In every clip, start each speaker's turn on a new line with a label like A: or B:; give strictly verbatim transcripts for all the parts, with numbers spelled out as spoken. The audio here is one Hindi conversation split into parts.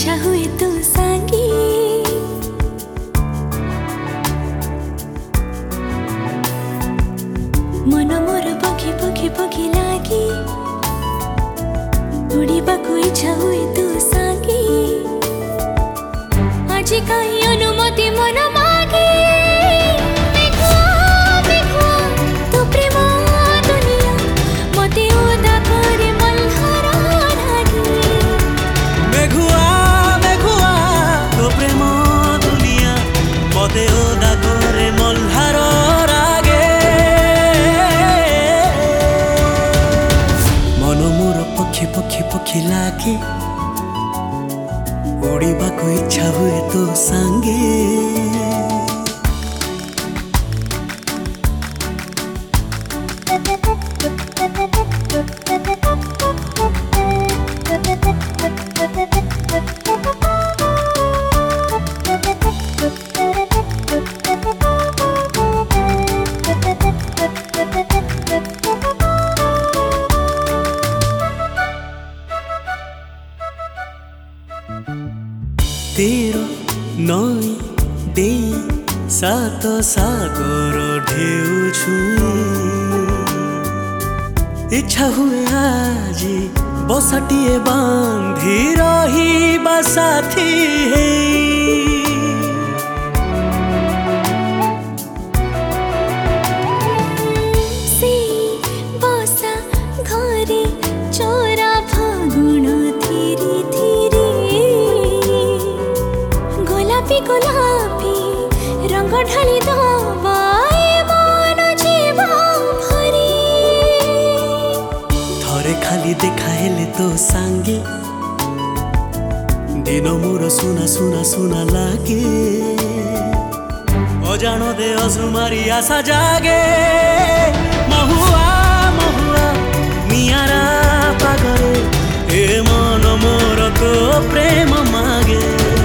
A: इच्छा हुए तो सांगे मन मोर पखी पखी पखी लागे उड़ीबाकू इच्छा हुए तो सांगे आज कहीं अनुमति मन मागे
B: पखी पखी पखी लागे उड़ीबाकू इच्छा हुए तो सांगे तेरो नई डे सात सागर ढेउ छुई इच्छा हुए आज बसाटिए बांधी रही साथी है
A: से बसा घरे चोरा फागुण धीरे धीरे गोलापी गोलापी रंग ढाली दबा मन जीव भरी
B: थरे खाली देखाइले तो सांगे दिन मोर सुना सुना सुना लागे अजाण दे असुमारी आशा जागे महुआ महुआ मियारा पागरे ए मन मोर तो प्रेम मागे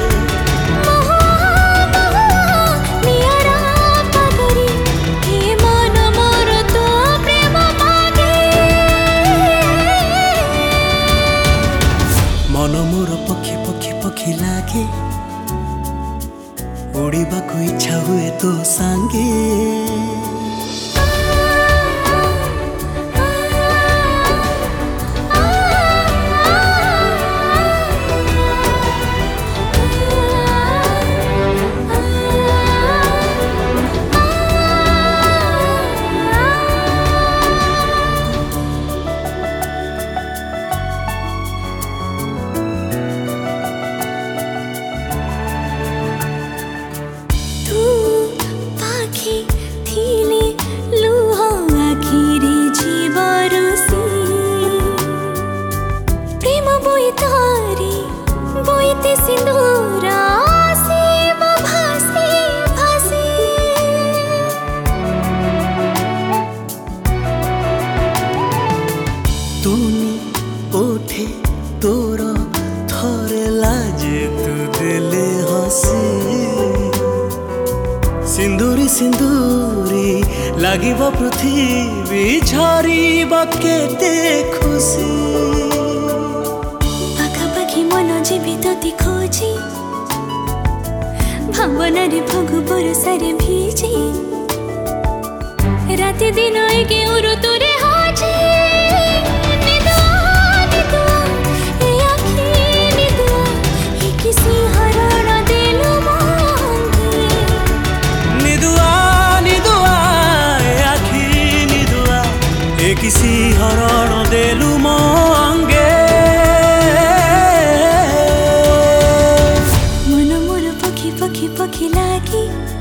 B: मन मोर पखी पखी पखी लागे उड़ीबाकू इच्छा हुए तो सांगे
A: सिंदूरा सेव भासी भासी
B: तुनी ओठे तोर थरे लाजे तू दिले हसी सिंदूरी सिंदूरी लागिब पृथ्वी झरीब केते खुशी
A: मन जीवित खोजी भावना रे फगु बरसारे भीजी राति दिन एके ऋतु रे हाजी निदुआ निदुआ ए आखी निदुआ ए किसी हरण देलु मांगे
B: निदुआ निदुआ ए आखी निदुआ ए किसी हरण देलु मांगे
A: पखी पखी लागे